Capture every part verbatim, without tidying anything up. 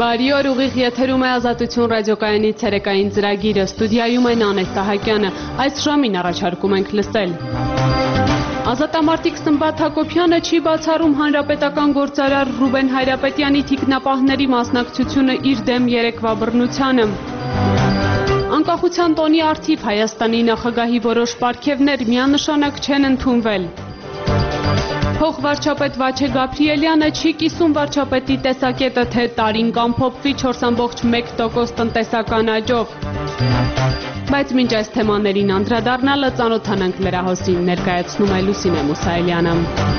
Բարի օր, ուղիղ եթերում է Ազատություն ռադիոկայանի ցերեկային ծրագիրը, ստուդիայում են Անետ Տահակյանը, այս ժամին առաջարկում ենք լսել։ Ազատամարտիկ Սմբատ Հակոբյանը չի բացառում հանրապետական գործարար Ռուբեն Հայրապետյանի թիկնապահների մասնակցությունը իր դեմ երեկվա բռնությանը։ Անկախության տոնի առթիվ Հայաստանի նախագահի որոշ պարգևներ միանշանակ չեն ընդունվել։ Փոխվարչապետ Վաչե Գաբրիելյանը չի կիսում վարչապետի տեսակետը, թե տարին կամփոփվի չորս կόμμα մեկ տոկոս տնտեսական աճով։ Բայց մինչ այս թեմաներին անդրադառնալը ծանոթանանք լրահոսին, ներկայացնում է Լուսինե Մուսայելյանը։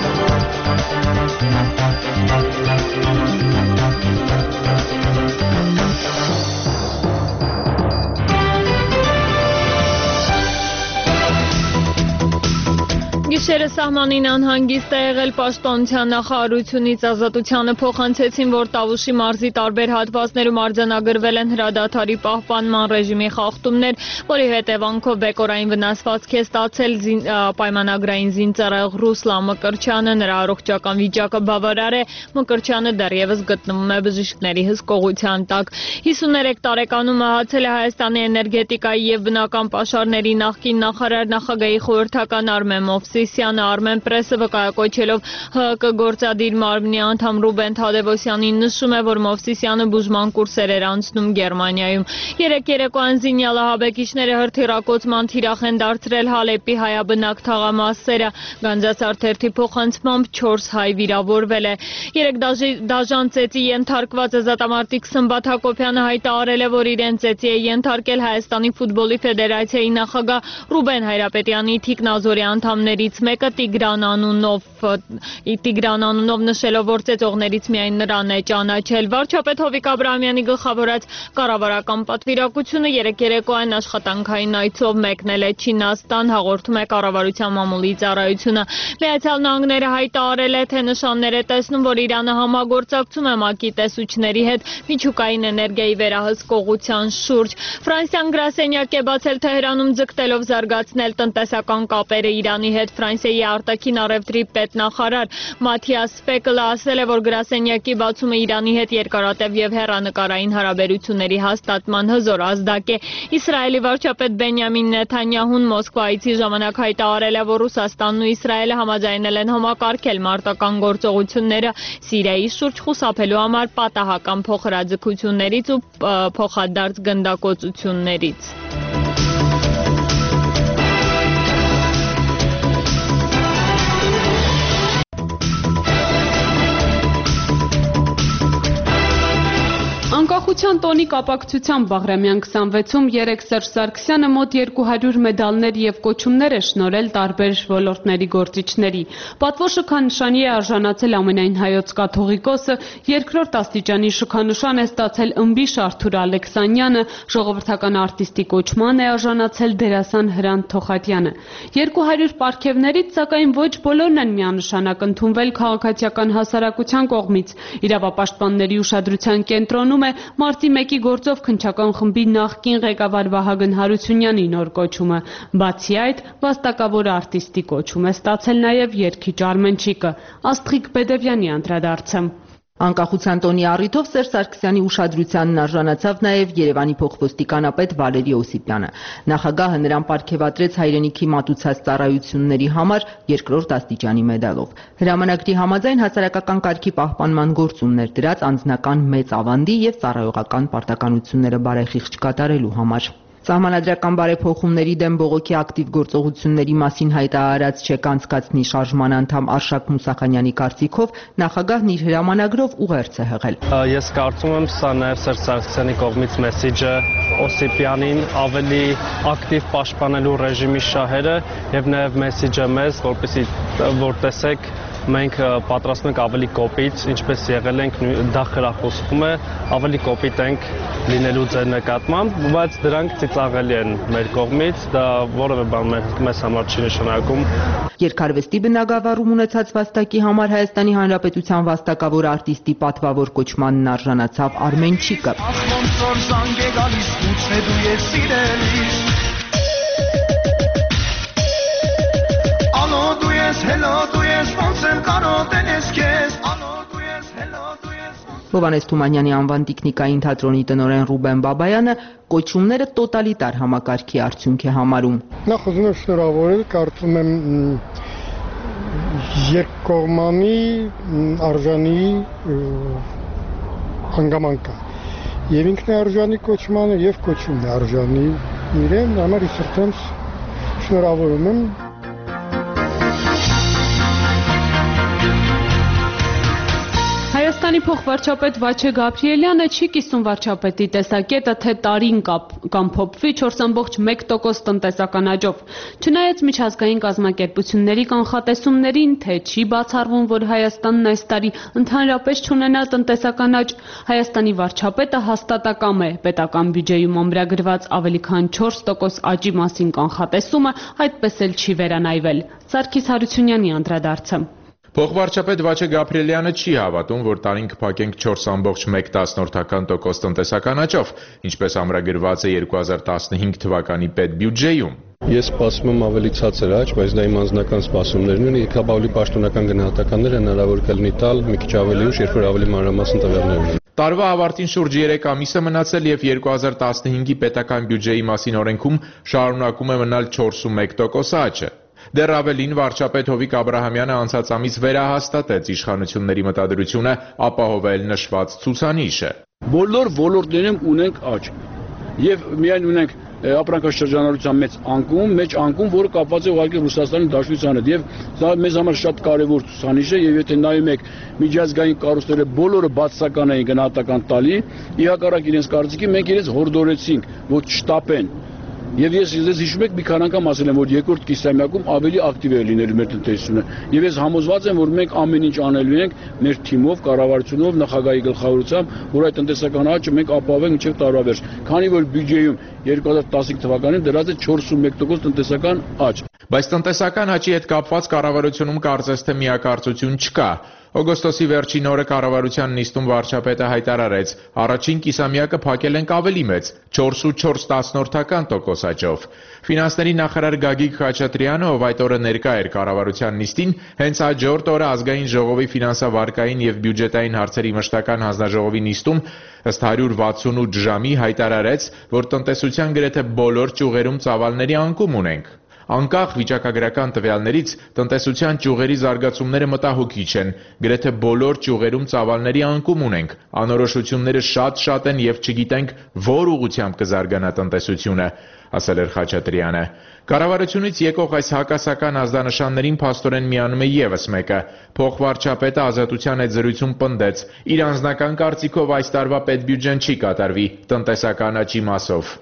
Գիշերը սահմանին անհանգիստ է եղել պաշտպանության նախարարությունից Ազատությանը փոխանցեցին, որ Տավուշի մարզի տարբեր հատվածներում արձանագրվել են հրադադարի պահպանման ռեժիմի խախտումներ, որի հետևանքով բեկորային վնասվածք է ստացել պայմանագրային զինծառայող Ռուսլան Մկրտչյանը, նրա առողջական վիճակը բավարար է, Մկրտչյանը դեռևս գտնվում է բժիշկների հսկողության տակ։ հիսուներեք տարեկանում մահացել է Հայաստանի էներգետիկայի և բնական պաշարների նախկին նախարար նախագահի խորհրդական Արմեն Մովսիսյանը, Armen Press-ը վկայակոչելով Հ Կ գործադիր մարմնի անդամ Ռուբեն Թադևոսյանին նշում է, որ Մովսիսյանը բուժման կուրսեր էր անցնում Գերմանիայում։ Երեկ երեկոյան զինյալը հաբեկիչները հրթիռակոծման թիրախ են դարձրել Հալեպի հայաբնակ թաղամասերը, Գանձասար թերթի փոխանցմամբ չորս հայ վիրավորվել է։ Երեկ դաժան ծեծի ենթարկված ազատամարտիկ Սմբատ Հակոբյանը հայտարարել է, որ իրեն ծեծի է ենթարկել Հայաստանի ֆուտբոլի ֆեդերացիայի նախագահ Ռուբեն Հայրապետյանի թիկնազորի անդամներից մեկը Տիգրան անունով, Տիգրան անունով նշելով, որ ծեծողներից միայն նրան է ճանաչել։ Վարչապետ Հովիկ Աբրահամյանի գլխավորած կառավարական պատվիրակությունը երեկ երեկոյան աշխատանքային այցով մեկնել է Չինաստան, հաղորդում է կառավարության մամուլի ծառայությունը։ Միացյալ Նահանգները հայտարարել է, թե նշաններ է տեսնում, որ Իրանը համագործակցում է ՄԱԿ-ի տեսուչների հետ միջուկային էներգիայի վերահսկողության շուրջ։ Ֆրանսիան գրասենյակ է բացել Թեհրանում, ձգտելով զարգացնել տնտեսական կապերը Իրանի հետ։ Ֆրանսիայի արտաքին առևտրի պետնախարար Մաթիաս Սպեկլը ասել է, որ գրասենյակի բացումը Իրանի հետ երկարատև և հեռանկարային հարաբերությունների հաստատման հզոր ազդակ է։ Իսրայելի վարչապետ Բենյամին Նեթանյահուն Մոսկվա այցի ժամանակ հայտարարել է, որ Ռուսաստանն ու Իսրայելը համաձայնել են համակարգել մարտական գործողությունները Սիրիայի շուրջ խուսափելու համար պատահական փոխհրաձգություններից ու փոխադարձ գնդակոծություններից։ Անկախության տոնի կապակցությամբ Բաղրամյան քսանվեցում երեկ Սերժ Սարգսյանը մոտ երկու հարյուր մեդալներ և կոչումներ է շնորհել տարբեր ոլորտների գործիչների։ Պատվո շքանշանի է արժանացել ամենայն հայոց կաթողիկոսը, երկրորդ աստիճանի շքանշան է ստացել ըմբիշ Արթուր Ալեքսանյանը, ժողովրդական արտիստի կոչման է արժանացել դերասան Հրանտ Թոխատյանը։ Երկու հարյուր պարգևներից, սակայն ոչ բոլորն են միանշանակ ընդունվել քաղաքացիական հասարակության կողմից։ Իրավապաշտպանների ուշադրության կենտրոնում է մարտի մեկի գործով քննչական խմբի նախկին ղեկավար Վահագն Հարությունյանի նոր կոչումը։ Բացի այդ, վաստակավոր արտիստի կոչում է ստացել նաև երգիչ Արմենչիկը։ Աստղիկ Բեդևյանի անդրադարձը։ Անկախության տոնի առիթով Սերժ Սարգսյանի ուշադրությանն արժանացավ նաև Երևանի փոխոստիկանապետ Վալերի Օսիպյանը։ Նախագահը նրան պարգևատրեց հայրենիքի մատուցած ծառայությունների համար երկրորդ աստիճանի մեդալով։ Հրամանագրի համաձայն հասարակական կարգի պահպանման գործումներ դրած անձնական մեծ ավանդի և ծառայողական պարտականությունները բարեխիղճ կատարելու համար։ Սահմանադրական բարեփոխումների դեմ բողոքի ակտիվ գործողությունների մասին հայտարարած չեք անցկացնի շարժման անդամ Արշակ Մուսախանյանի կարծիքով նախագահն իր հրամանագրով ուղերձ է հղել։ Ես կարծում եմ, սա նաև Սերժ Սարգսյանի կողմից մեսիջը Օսիպյանին ավելի ակտիվ պաշտպանելու ռեժիմի շահերը և նաև մեսիջը մեզ, որպեսզի որ տեսեք մենք պատրաստում ենք ավելի կոպիտ, ինչպես եղել ենք, դա խրախուսվում է, ավելի կոպիտ ենք լինելու ձեր նկատմամբ, բայց դրանք ծիծաղելի են մեր կողմից, դա որևէ բան մեզ համար չի նշանակում։ Երգարվեստի բնագավառում ունեցած վաստակի համար Հայաստանի Հանրապետության վաստակավոր արտիստի պատվավոր կոչմանն արժանացավ Արմենչիկը։ Հովհաննես Թումանյանի անվան տիկնիկային թատրոնի տնօրեն Ռուբեն Բաբայանը կոչումները տոտալիտար համակարգի արդյունք է համարում։ Նախ ուզում եմ շնորհավորել, կարծում եմ երկկողմանի արժանի հանգամանք կա։ Եվ ինքն է արժանի կոչմանը, եւ կոչումն է արժանի իրեն, համար իսրտանց շնորհավորում եմ։ Հայաստանի փոխվարչապետ Վաչե Գաբրիելյանը չի կիսում վարչապետի տեսակետը, թե տարին կամ փոփվի չորս ամբողջ մեկ տոկոս տնտեսական աճով։ Չնայած միջազգային կազմակերպությունների կանխատեսումներին, թե չի բացառվում, որ Հայաստանն այս տարի ընդհանրապես չունենա տնտեսական աճ, Հայաստանի վարչապետը հաստատակամ է պետական բյուջեում ամրագրված ավելի քան չորս տոկոս աճի մասին կանխատեսումը այդպես էլ չի վերանայվել։ Սարգիս Հարությունյանի անդրադարձը։ Փոխվարչապետ Վաչե Գաբրիելյանը չի հավատում, որ տարին կփակենք չորս ամբողջ մեկ տոկոս տնտեսական աճով, ինչպես ամրագրված է երկու հազար տասնհինգ թվականի պետբյուջեում։ Ես սպասում եմ ավելի ցածր աճ, բայց դա իմ անձնական սպասումներն են, իհարկե ավելի պաշտոնական գնահատականներ հնարավոր կլինի տալ մի քիչ ավելի ուշ, երբ որ ավելի մանրամասն տվյալներ ունենանք։ Տարվա ավարտին շուրջ երեք ամիս է մնացել եւ երկու հազար տասնհինգի պետական բյուջեի մասին օրենքում շարունակում է մնալ չորսունմեկ տոկոս աճը։ Դեռ ավելին վարչապետ Հովիկ Աբրահամյանը անցած ամիս վերահաստատեց իշխանությունների մտադրությունը ապահովել նշված ցուցանիշը։ Բոլոր ոլորտներում ունենք աճ եւ միայն ունենք ապրանքաշրջանառության մեծ անկում, մեծ անկում, որը կապված է ուղղակի Ռուսաստանի Դաշնության հետ եւ դա մեզ համար շատ կարեւոր ցուցանիշ է եւ եթե նայում եք միջազգային կառույցները բոլորը բացասական էին գնահատական տալի, ի հակառակ իրենց կարծիքի մենք իրենց հորդորեցինք, որ չշտապեն։ Եվ ես ես հիշում եք մի քանի անգամ ասել եմ, որ երկրորդ կիսամյակում ավելի ակտիվ է լինելու մեր տնտեսությունը։ Եվ ես համոզված եմ, որ մենք ամեն ինչ անելու ենք մեր թիմով, կառավարությունով, նախագահի գլխավորությամբ, որ այդ տնտեսական աճը մենք ապահովենք մինչև տարվա վերջ։ Քանի որ բյուջեում երկու հազար տասնհինգ թվականին դրած է չորսունմեկ տոկոս տնտեսական աճ։ Բայց տնտեսական աճի հետ կապված կառավարությունում կարծես թե միակարծություն չկա։ Օգոստոսի վերջին օրը կառավարության նիստում վարչապետը հայտարարեց. առաջին կիսամյակը փակել ենք ավելի մեծ չորս ու չորս տասնորդական տոկոս աճով։ Ֆինանսների նախարար Գագիկ Խաչատրյանը, ով այդ օրը ներկա էր կառավարության նիստին, հենց հաջորդ օրը ազգային ժողովի ֆինանսավարկային եւ բյուջետային հարցերի մշտական հանձնաժողովի նիստում ըստ հարյուր վաթսունութ ժամի հայտարարեց, որ տնտեսության գրեթե բոլոր ճյուղերում ծավալների անկում ունենք։ Անկախ վիճակագրական տվյալներից տնտեսության ճյուղերի զարգացումները մտահոգիչ են, գրեթե բոլոր ճյուղերում ծավալների անկում ունենք, անորոշությունները շատ-շատ են եւ չգիտենք որ ուղղությամբ կզարգանա տնտեսությունը, ասել էր Խաչատրյանը։ Կառավարությունից եկող այս հակասական ազդանշաններին փաստորեն միանում է եւս մեկը։ Փոխվարչապետը Ազատության հետ զրույցում պնդեց. իր անձնական կարծիքով այս տարվա պետբյուջեն չի կատարվի տնտեսական աճի մասով։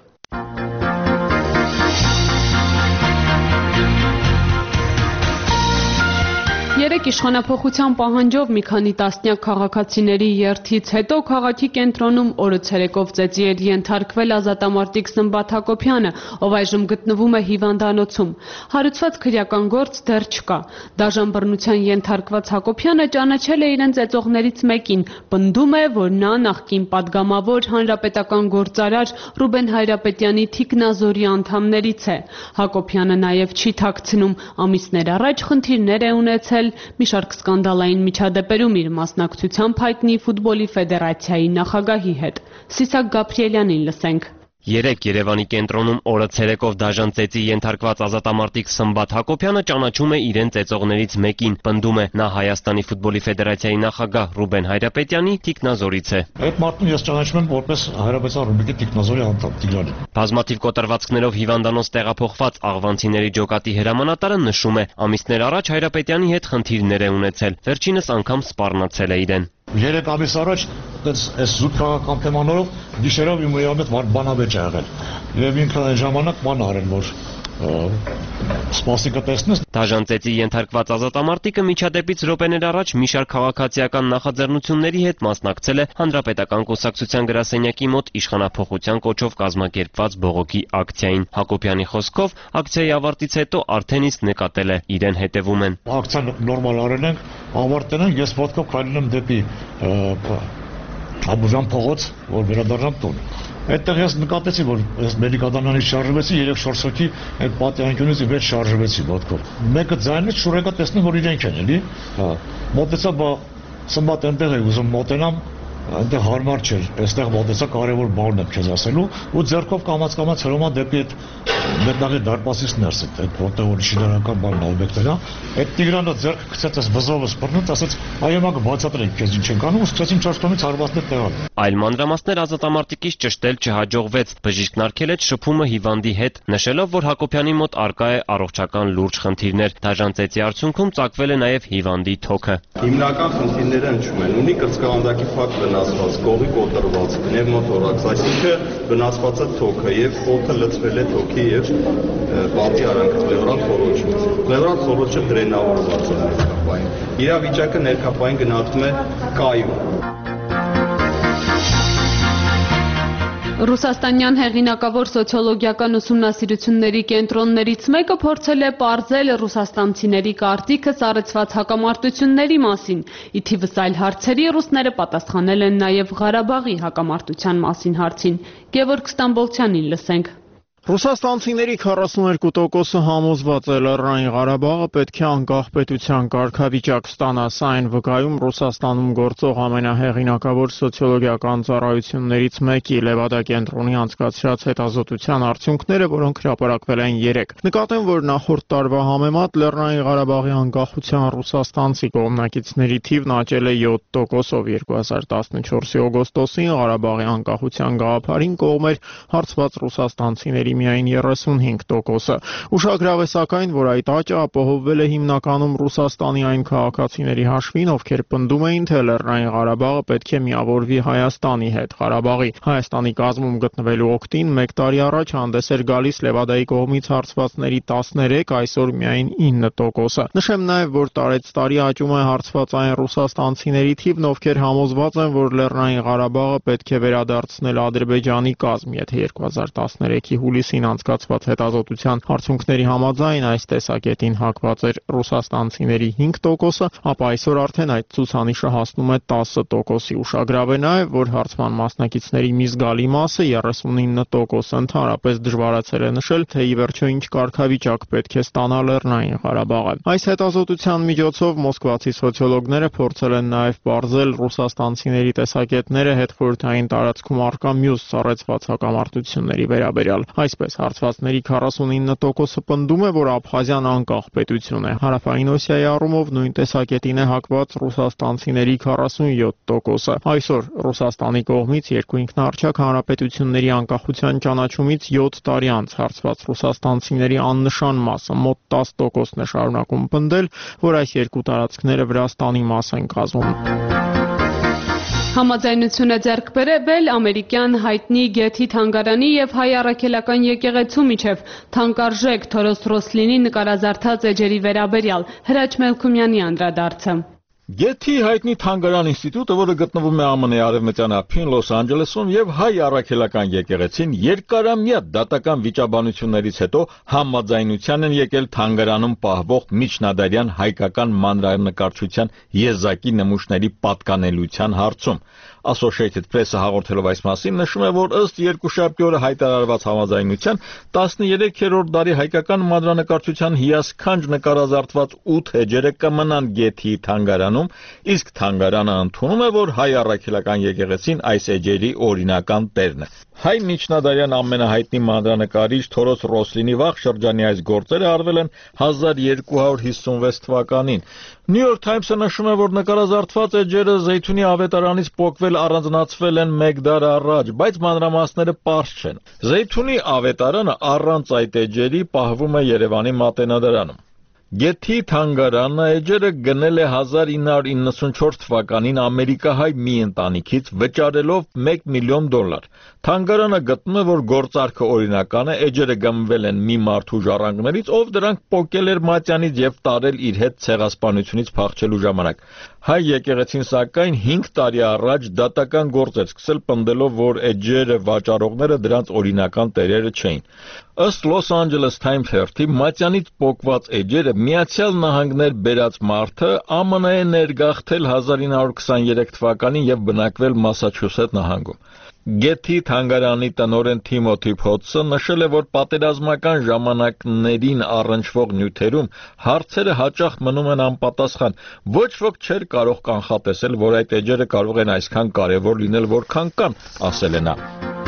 Երեք իշխանափոխության պահանջով մի քանի տասնյակ քաղաքացիների երթից հետո քաղաքի կենտրոնում օրը ցերեկով ծեծի էր ենթարկվել ազատամարտիկ Սմբատ Հակոբյանը, ով այժմ գտնվում է հիվանդանոցում։ Հարուցված քրեական գործ դեռ չկա։ Դաժան բռնության ենթարկված Հակոբյանը ճանաչել է իրեն ծեծողներից մեկին, պնդում է, որ նա նախկին падգամավոր հանրապետական գործարար Ռուբեն Հայրապետյանի թիկնազորի անդամներից է։ Հակոբյանը նաև չի թաքցնում, ամիսներ առաջ խնդիրներ է ունեցել մի շարք սկանդալային միջադեպերում իր մասնակցությամբ հայտնի ֆուտբոլի ֆեդերացիայի նախագահի հետ։ Սիսակ Գաբրիելյանին լսենք։ Երեք Երևանի կենտրոնում օրը ցերեկով դաժան ծեծի ենթարկված ազատամարտիկ Սմբատ Հակոբյանը ճանաչում է իրեն ծեծողներից մեկին, պնդում է նա Հայաստանի ֆուտբոլի ֆեդերացիայի նախագահ Ռուբեն Հայրապետյանի թիկնազորից է։ Այդ մարդուն ես ճանաչում եմ որպես Հայրապետյան Ռուբիկի թիկնազորի անդամ Տիգրանի։ Բազմաթիվ կոտրվածքներով հիվանդանոց տեղափոխված աղվանցիների ջոկատի հրամանատարը նշում է, ամիսներ առաջ Հայրապետյանի հետ խնդիրներ է ունեցել, վերջինս անգամ սպառնացել է իրեն։ Երեք ամիս առաջ այս զուտ քաղաքական թեմաներով գիշերով իմ հետ բանավեճ ա եղել եւ ինքը այն ժամանակ ման արել որ սպասիկը տեսնես։ Դաժան ծեծի ենթարկված ազատամարտիկը միջադեպից րոպեներ առաջ մի շարք քաղաքացիական նախաձեռնությունների հետ մասնակցել է Հանրապետական կուսակցության գրասենյակի մոտ իշխանափոխության կոչով կազմակերպված բողոքի ակցիային։ Հակոբյանի խոսքով ակցիայի ավարտից հետո արդեն իսկ նկատել է իրեն հետևում են։ Ակցիան նորմալ արել ենք, ավարտել ենք, ես ոտքով քայլում եմ դեպի Աբովյան փողոց, որ վերադառնամ տուն։ Այդտեղ ես նկատեցի, որ ես մեդիկադանանից շարժվեցի, երեք չորս հոգի այդ պատյանքյունից իվետ շարժվեցի ոտքով։ Մեկը ձայնից շուրեկա տեսնում, որ իրենք են, էլի։ Հա։ Մոտեցա, բա Սմբատ այնտեղ է ուզում մոտենամ, այնտեղ հարմար չէր, այստեղ մոտեցա կարևոր բանն եմ քեզ ասելու ու ձեռքով կամաց կամաց հրոմա դեպի այդ մետաղի դարպասից ներս այդ որտեղ որ շինարարական բանն օբյեկտն է, այդ Տիգրանը ձեռքը գցեց այս վզովը սփռնեց, ասաց այո մագը բացատրենք քեզ ինչ ենք անում, սկսեցին ճաշտոնից հարվածներ տեղալ։ Այլ մանրամասներ ազատամարտիկից ճշտել չհաջողվեց, բժիշկն արգելեց շփումը հիվանդի հետ, նշելով, որ Հակոբյանի մոտ առկա է առողջական լուրջ խնդիրներ։ Դաժան ծեծի արդյունքում ծագվել է նաև հիվանդի թոքը։ Հիմնական խնդիրները հնչում են, ունի կրծքավանդակի ֆակտ վնասված, կողի կոտրված, պնևմոթորակս, այսինքն վնասված է թոքը եւ օդը լցվել է թոքի եւ պատի արանքը պլեուրալ խոռոչից։ Պլեուրալ խոռոչը դրենավորված է ներքապային։ Իրավիճակը ներքապային գնահատվում է կայուն։ Ռուսաստանյան հեղինակավոր սոցիոլոգիական ուսումնասիրությունների կենտրոններից մեկը փորձել է պարզել ռուսաստանցիների կարծիքը սառեցված հակամարտությունների մասին։ Ի թիվս այլ հարցերի ռուսները պատասխանել են նաև Ղարաբաղի հակամարտության մասին հարցին։ Գևորգ Ստամբոլցյանին լսենք։ Ռուսաստանցիների քառասունուերկու տոկոսը համոզված է Լեռնային Ղարաբաղը պետք է անկախ պետության կարգավիճակ ստանա, սա այն վկայում Ռուսաստանում գործող ամենահեղինակավոր սոցիոլոգիական ծառայություններից մեկի Լևադա կենտրոնի անցկացրած հետազոտության արդյունքները, որոնք հրապարակվել են երեկ։ Նկատեմ, որ նախորդ տարվա համեմատ Լեռնային Ղարաբաղի անկախության ռուսաստանցի կողմնակիցների թիվն աճել է յոթ տոկոսով երկու հազար տասնչորսի օգոստոսին Ղարաբաղի անկախության գաղափարին կողմ էր հարցված ռուսաստանցիների միայն երեսունհինգ տոկոսը։ Ուշագրավ է սակայն, որ այդ աճը ապահովվել է հիմնականում Ռուսաստանի այն քաղաքացիների հաշվին, ովքեր պնդում էին, թե Լեռնային Ղարաբաղը պետք է միավորվի Հայաստանի հետ։ Ղարաբաղի Հայաստանի կազմում գտնվելու օգտին մեկ տարի առաջ հանդես էր գալիս Լևադայի կողմից հարցվածների տասներեք, այսօր միայն ինը տոկոսը։ Նշեմ նաև, որ տարեց տարի աճում է հարցված այն ռուսաստանցիների թիվն, ովքեր համոզված են, որ Լեռնային Ղարաբաղը պետք է վերադարձնել Ադրբեջանի կազմ, եթե երկու հազար տասներեքի հուլիսին անցկացված հետազոտության արդյունքների համաձայն այս տեսակետին հակված էր ռուսաստանցիների հինգ տոկոսը, ապա այսօր արդեն այդ ցուցանիշը հասնում է տասը տոկոսի։ Ուշագրավ է նաև, որ հարցման մասնակիցների մի զգալի մասը երեսունինը տոկոս ընդհանրապես դժվարացել է նշել, թե ի վերջո ինչ կարգավիճակ պետք է ստանա Լեռնային Ղարաբաղը։ Այս հետազոտության միջոցով մոսկվացի սոցիոլոգները փորձել են նաև պարզել ռուսաստանցիների տեսակետները հետխորհրդային տարածքում առկա մյուս սառեցված հակամարտությունների վերաբերյալ։ Այսպես հարցվածների քառասունինը տոկոսը պնդում է, որ Աբխազիան անկախ պետություն է։ Հարավային Օսիայի առումով նույն տեսակետին է հակված ռուսաստանցիների քառասունյոթ տոկոսը։ Այսօր Ռուսաստանի կողմից երկու ինքնաառչյակ հանրապետությունների անկախության ճանաչումից յոթ տարի անց հարցված ռուսաստանցիների աննշան մասը մոտ տասը տոկոսն է շարունակում պնդել, որ այս երկու տարածքները Վրաստանի մաս են կազմում։ Համաձայնություն է ձեռք բերվել ամերիկյան հայտնի Գեթի թանգարանի եւ հայ առաքելական եկեղեցու միջև թանկարժեք Թորոս Ռոսլինի նկարազարդած էջերի վերաբերյալ։ Հրաչ Մելքումյանի անդրադարձը։ Գեթի հայտնի թանգարան ինստիտուտը, որը գտնվում է ԱՄՆ-ի արևմտյան ափին Լոս Անջելեսում, եւ հայ առաքելական եկեղեցին երկարամյա դատական վիճաբանություններից հետո համաձայնության են եկել թանգարանում պահվող միջնադարյան հայկական մանրանկարչության եզակի նմուշների պատկանելիության հարցում։ Associated Press-ը հաղորդելով այս մասին նշում է, որ ըստ երկուշաբթի օրը հայտարարված համաձայնության տասներեքերորդ դարի հայկական մանրանկարչության հիասքանչ նկարազարդված ութ էջերը կմնան Գեթի թանգարանում, իսկ թանգարանը ընդունում է, որ հայ առաքելական եկեղեցին այս էջերի օրինական տերն է։ Հայ միջնադարյան ամենահայտնի մանրանկարիչ Թորոս Ռոսլինի վաղ շրջանի այս գործերը արվել են հազար երկու հարյուր հիսունվեց թվականին։ New York Times-ը նշում է, որ նկարազարդված էջերը Զեյթունի ավետարանից պոկվել առանձնացվել են մեկ դար առաջ, բայց մանրամասները պարզ չեն։ Զեյթունի ավետարանը առանց այդ էջերի պահվում է Երևանի Մատենադարանում։ Գեթի թանգարանը էջերը գնել է հազար ինը հարյուր իննսունչորդ թվականին ամերիկահայ մի ընտանիքից վճարելով մեկ միլիոն դոլար։ Թանգարանը գտնում է, որ գործարքը օրինական է, էջերը գմվել են մի մարդու ժառանգներից, ով դրանք պոկել էր մատյանից եւ տարել իր հետ ցեղասպանությունից փախչելու ժամանակ։ Հայ եկեղեցին սակայն հինգ տարի առաջ դատական գործ էր սկսել պնդելով, որ էջերը վաճառողները դրանց օրինական տերերը չէին։ Ըստ Los Angeles Times հերթի մատյանից պոկված էջերը Միացյալ Նահանգներ բերած մարդը Ա M N-ի ներգաղթել հազար ինը հարյուր քսաներեք թվականին եւ բնակվել Մասաչուսեթ նահանգում։ Գեթի թանգարանի տնօրեն Թիմոթի Փոթսը նշել է, որ պատերազմական ժամանակներին առնչվող նյութերում հարցերը հաճախ մնում են անպատասխան։ Ոչ ոք չէր կարող կանխատեսել, որ այդ էջերը կարող են այսքան կարևոր լինել, որքան կան, ասել է նա։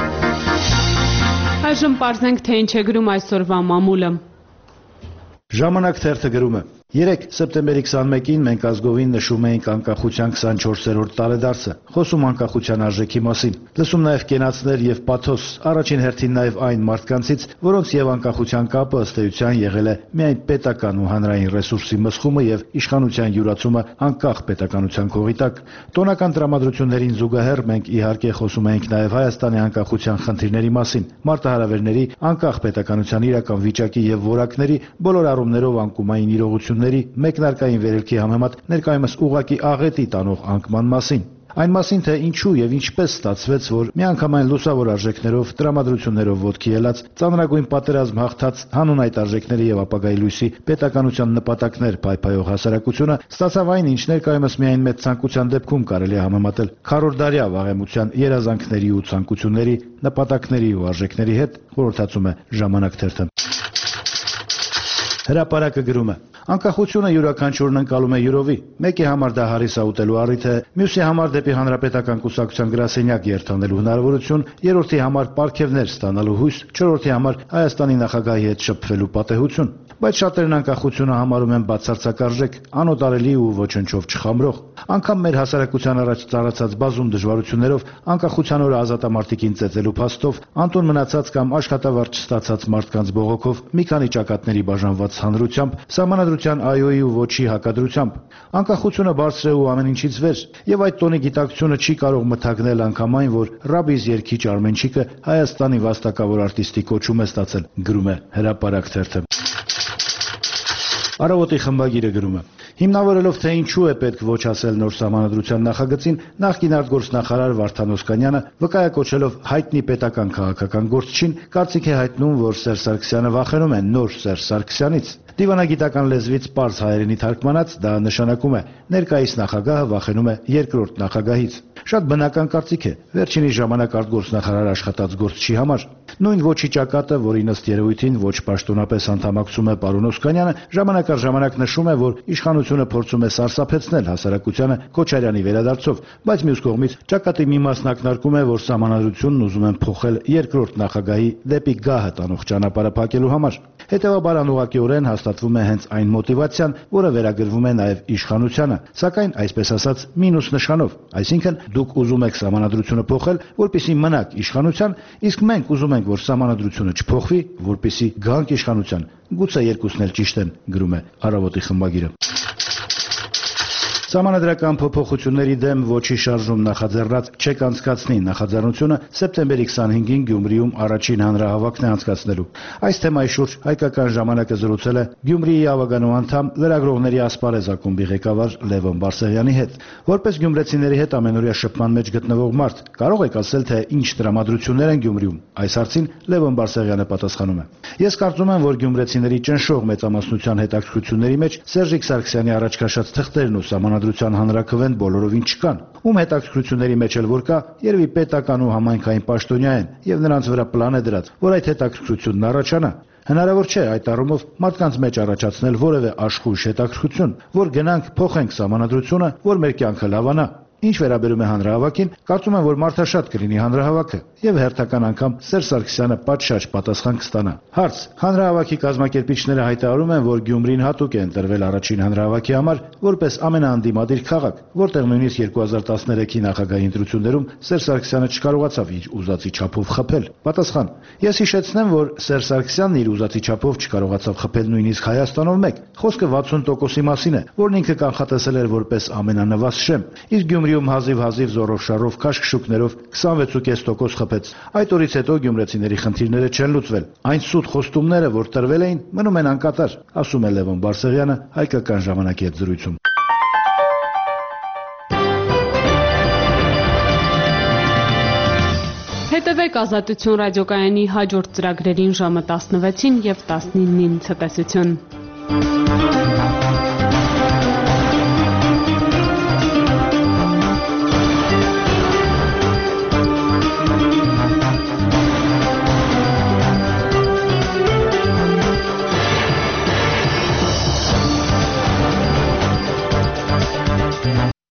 Այժմ պարզենք, թե ինչ է գրում այսօրվա մամուլը։ Ժամանակ թերթը գրում է. Երեկ սեպտեմբերի քսանմեկին մենք ազգովին նշում էինք անկախության քսանչորսերորդ տարեդարձը, խոսում անկախության արժեքի մասին, լսում նաև կենացներ եւ պաթոս, առաջին հերթին նաև այն մարդկանցից, որոնց եւ անկախության կապը ըստ էության եղել է միայն պետական ու հանրային ռեսուրսի մսխումը եւ իշխանության յուրացումը անկախ պետականության քողի տակ։ Տոնական տրամադրություններին զուգահեռ մենք իհարկե խոսում էինք նաև Հայաստանի անկախության խնդիրների մասին, մարտահրավերների, անկախ պետականության իրական վիճակի եւ որակների, բոլոր առումներով անկումային իրողություն մեկնարկային վերելքի համեմատ ներկայումս ուղղակի աղետի տանող անկման մասին։ Այն մասին, թե ինչու եւ ինչպես ստացվեց, որ միանգամայն լուսավոր արժեքներով, տրամադրություններով ոտքի ելած, ծանրագույն պատերազմ հաղթած հանուն այդ արժեքների եւ ապագայի լույսի պետականության նպատակներ փայփայող հասարակությունը ստացավ այն, ինչ ներկայումս միայն մեծ ցանկության դեպքում կարելի է համեմատել քառորդդարյա վաղեմության երազանքների ու ցանկությունների, նպատակների ու արժեքների հետ, խորհրդածում է Ժամանակ թերթը։ Հրապարակը գրում է. Անկախությունը յուրաքանչյուրն ընկալում է յուրովի։ Մեկի համար դա հարիսա ուտելու առիթ է, մյուսի համար դեպի հանրապետական կուսակցության գրասենյակ երթանելու հնարավորություն, երրորդի համար պարգևներ ստանալու հույս, չորրորդի համար Հայաստանի նախագահի հետ շփվելու պատեհություն։ Բայց շատերն անկախությունը համարում են բացարձակ արժեք, անօտարելի ու ոչնչով չխամրող։ Անկամ մեր հասարակության առաջ ծառացած բազում դժվարություններով, անկախության օրը ազատամարտիկին ծեծելու փաստով, անտուն մնացած կամ աշխատավարձ չստացած մարդկանց բողոքով, մի քանի ճակատների բաժանված հանրությամբ, սահմանադրության այոյի ու ոչի հակադրությամբ։ Անկախությունը բարձր է ու ամեն ինչից վեր, եւ այդ տոնի գիտակցությունը չի կարող մթագնել անգամ այն, որ Ռաբիս երգիչ Արմենչիկը Հայաստանի վաստակավոր արտիստի կոչում է ստացել, գրում է Հրապարակ թերթը։ Առավոտի խմբագիրը գրում է. Հիմնավորելով թե ինչու է պետք ոչ ասել նոր սահմանադրության նախագծին, նախկին արտգործնախարար Վարդան Օսկանյանը վկայակոչելով հայտնի պետական քաղաքական գործչին, կարծիք է հայտնում, որ Սերժ Սարգսյանը վախենում է նոր Սերժ Սարգսյանից։ Դիվանագիտական լեզվից պարզ հայերենի թարգմանած դա նշանակում է ներկայիս նախագահը վախենում է երկրորդ նախագահից։ Շատ բնական կարծիք է, վերջինի ժամանակ արտգործնախարար աշխատած գործչի համար։ Նույն ոչի ճակատը, որին ըստ երևույթին ոչ պաշտոնապես անդամակցում է պարոն Օսկանյանը, ժամանակ առ ժամանակ նշում է, որ իշխանությունը փորձում է սարսափեցնել հասարակությանը Քոչարյանի վերադարձով, բայց մյուս կողմից ճակատի մի մասն ակնարկում է, որ սահմանադրությունն ուզում են փոխել երկրորդ նախագահի դեպի գահը տանող ճանապարհը փակելու համար։ Հետևաբար անուղղակիորեն հաստատվում է հենց այն մոտիվացիան, որը վերագրվում է նաև իշխանությանը, սակայն այսպես ասած մինուս նշանով, այսինքն դուք ուզում եք սահմանադրությունը փոխել, որպեսզի մնաք իշխանության, իսկ մենք ուզում ենք, որ սահմանադրությունը չփոխվի, որպեսզի գանք իշխանության։ Գուցե երկուսն էլ ճիշտ են, գրում է Առավոտի խմբագիրը։ Սահմանադրական փոփոխությունների դեմ ոչի շարժում նախաձեռնած չեք անցկացնի նախաձեռնությունը սեպտեմբերի քսանհինգին Գյումրիում առաջին հանրահավաքն է անցկացնելու։ Այս թեմայի շուրջ հայկական ժամանակը զրուցել է Գյումրիի ավագանու անդամ լրագրողների ասպարեզ ակումբի ղեկավար Լևոն Բարսեղյանի հետ։ Որպես գյումրեցիների հետ ամենօրյա շփման մեջ գտնվող մարդ, կարող եք ասել, թե ինչ տրամադրություններ են Գյումրիում։ Այս հարցին Լևոն Բարսեղյանը պատասխանում է. Ես կարծում եմ, որ գյումրեցիների ճնշող մեծամասնության հետաքրքրությունների մեջ Սերժիկ Սարգսյանի առաջ քաշած թղթերն ու սահմանադրության հանրաքվեն բոլորովին չկան։ Ում հետաքրքրությունների մեջ էլ որ կա, երևի պետական ու համայնքային պաշտոնյա են եւ նրանց վրա պլան է դրած, որ այդ հետաքրքրությունն առաջանա։ Հնարավոր չէ այդ առումով մարդկանց մեջ առաջացնել որևէ աշխույժ հետաքրքրություն, որ գնանք փոխենք սահմանադրությունը, որ մեր կյանքը լավանա։ Ինչ վերաբերում է հանրահավաքին, կարծում եմ, որ մարդաշատ կլինի հանրահավաքը եւ հերթական անգամ Սերժ Սարգսյանը պատշաճ պատասխան կստանա։ Հարց. հանրահավաքի կազմակերպիչները հայտարարում են, որ Գյումրին հատուկ է ընտրվել առաջին հանրահավաքի համար որպես ամենաանդիմադիր քաղաք, որտեղ նույնիսկ երկու հազար տասներեքի նախագահի ընտրություններում Սերժ Սարգսյանը չկարողացավ իր ուզածի չափով խփել։ Պատասխան. Ես հիշեցնեմ, որ Սերժ Սարգսյանն իր ուզածի չափով չկարողացավ խփել նույնիսկ Հայաստանով մեկ։ Խոսքը վաթսուն տոկոսի մասին է, որն ինքը կանխատեսել էր որպես ամենանվազ շեմ։ Իսկ Գյումրիում հազիվ-հազիվ զորով-շարով քաշքշուկներով քսանվեց կես տոկոս խփեց։ Այդ օրից հետո գյումրեցիների խնդիրները չեն լուծվել։ Այն սուտ խոստումները, որ տրվել էին, մնում են անկատար, ասում է Լևոն Բարսեղյանը Հայկական ժամանակի հետ զրույցում։ Հետևեք Ազատություն ռադիոկայանի հաջորդ ծրագրերին ժամը տասնվեցին եւ տասնինին ցտեսություն։